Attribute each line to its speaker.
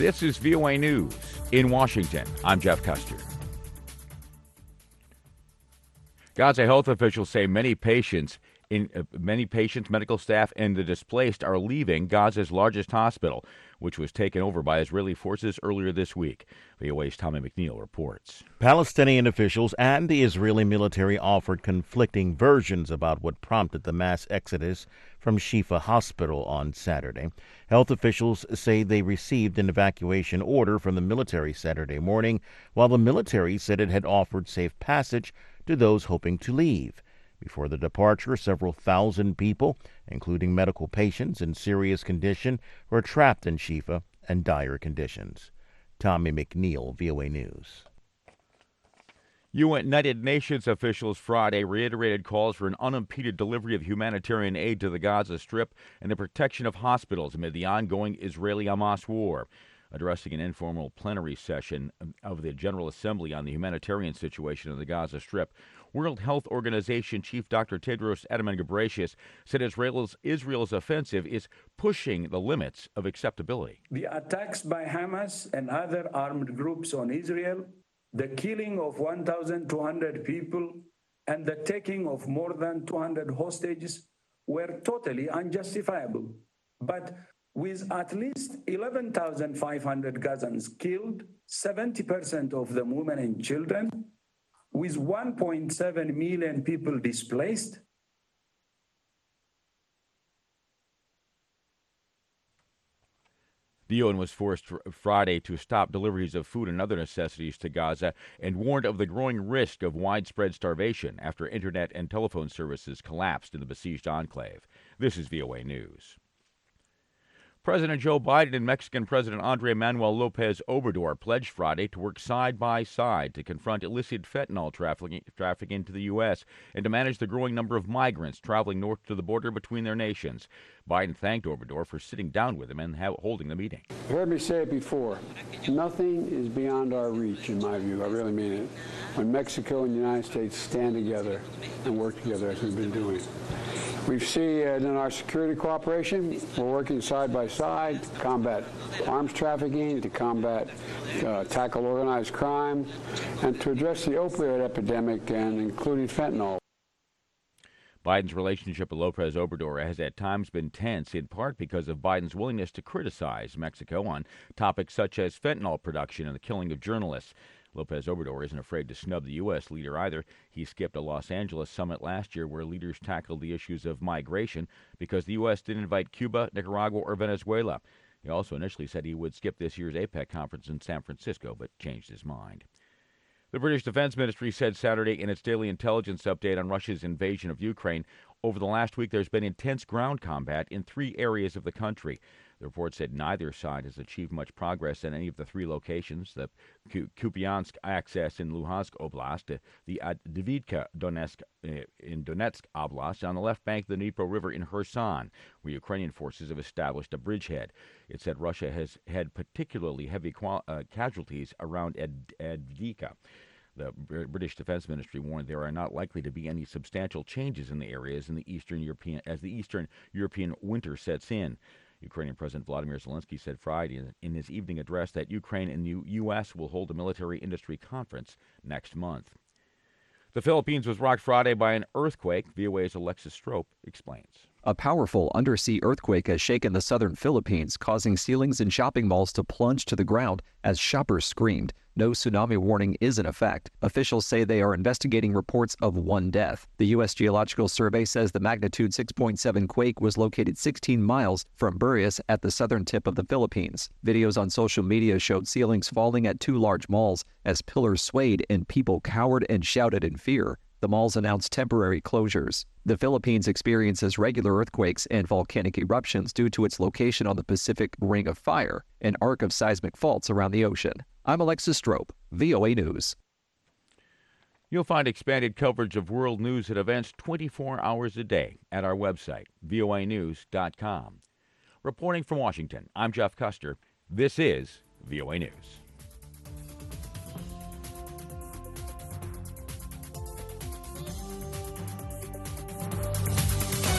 Speaker 1: This is VOA News. In Washington, I'm Jeff Custer. Gaza health officials say many patients, medical staff, and the displaced are leaving Gaza's largest hospital, which was taken over by Israeli forces earlier this week. VOA's Tommy McNeil reports.
Speaker 2: Palestinian officials and the Israeli military offered conflicting versions about what prompted the mass exodus from Shifa Hospital on Saturday. Health officials say they received an evacuation order from the military Saturday morning, while the military said it had offered safe passage to those hoping to leave. Before the departure, several thousand people, including medical patients in serious condition, were trapped in Shifa in dire conditions. Tommy McNeil, VOA News.
Speaker 1: United Nations officials Friday reiterated calls for an unimpeded delivery of humanitarian aid to the Gaza Strip and the protection of hospitals amid the ongoing Israeli-Hamas war. Addressing an informal plenary session of the General Assembly on the humanitarian situation in the Gaza Strip, World Health Organization Chief Dr. Tedros Adhanom Ghebreyesus said Israel's offensive is pushing the limits of acceptability.
Speaker 3: The attacks by Hamas and other armed groups on Israel, the killing of 1,200 people, and the taking of more than 200 hostages were totally unjustifiable. But with at least 11,500 Gazans killed, 70% of them women and children, with 1.7 million people displaced.
Speaker 1: The UN was forced Friday to stop deliveries of food and other necessities to Gaza and warned of the growing risk of widespread starvation after internet and telephone services collapsed in the besieged enclave. This is VOA News. President Joe Biden and Mexican President Andrés Manuel López Obrador pledged Friday to work side by side to confront illicit fentanyl trafficking into the U.S. and to manage the growing number of migrants traveling north to the border between their nations. Biden thanked Obrador for sitting down with him and holding the meeting.
Speaker 4: You heard me say it before. Nothing is beyond our reach, in my view. I really mean it. When Mexico and the United States stand together and work together as we've been doing. We see in our security cooperation, we're working side by side to combat arms trafficking, to tackle organized crime, and to address the opioid epidemic, and including fentanyl.
Speaker 1: Biden's relationship with López Obrador has at times been tense, in part because of Biden's willingness to criticize Mexico on topics such as fentanyl production and the killing of journalists. López Obrador isn't afraid to snub the U.S. leader either. He skipped a Los Angeles summit last year where leaders tackled the issues of migration because the U.S. didn't invite Cuba, Nicaragua, or Venezuela. He also initially said he would skip this year's APEC conference in San Francisco, but changed his mind. The British Defense Ministry said Saturday in its daily intelligence update on Russia's invasion of Ukraine, over the last week there's been intense ground combat in 3 areas of the country. The report said neither side has achieved much progress in any of the 3 locations, the Kupiansk access in Luhansk Oblast, the Avdiivka Donetsk in Donetsk Oblast, on the left bank of the Dnipro River in Kherson, where Ukrainian forces have established a bridgehead. It said Russia has had particularly heavy casualties around Avdiivka. The British Defense Ministry warned there are not likely to be any substantial changes in the areas in the Eastern European winter sets in. Ukrainian President Vladimir Zelensky said Friday in his evening address that Ukraine and the U.S. will hold a military industry conference next month. The Philippines was rocked Friday by an earthquake. VOA's Alexis Strope explains.
Speaker 5: A powerful undersea earthquake has shaken the southern Philippines, causing ceilings in shopping malls to plunge to the ground as shoppers screamed. No tsunami warning is in effect. Officials say they are investigating reports of 1 death. The U.S. Geological Survey says the magnitude 6.7 quake was located 16 miles from Burias at the southern tip of the Philippines. Videos on social media showed ceilings falling at 2 large malls as pillars swayed and people cowered and shouted in fear. The malls announced temporary closures. The Philippines experiences regular earthquakes and volcanic eruptions due to its location on the Pacific Ring of Fire, an arc of seismic faults around the ocean. I'm Alexis Strope, VOA News.
Speaker 1: You'll find expanded coverage of world news and events 24 hours a day at our website, voanews.com. Reporting from Washington, I'm Jeff Custer. This is VOA News.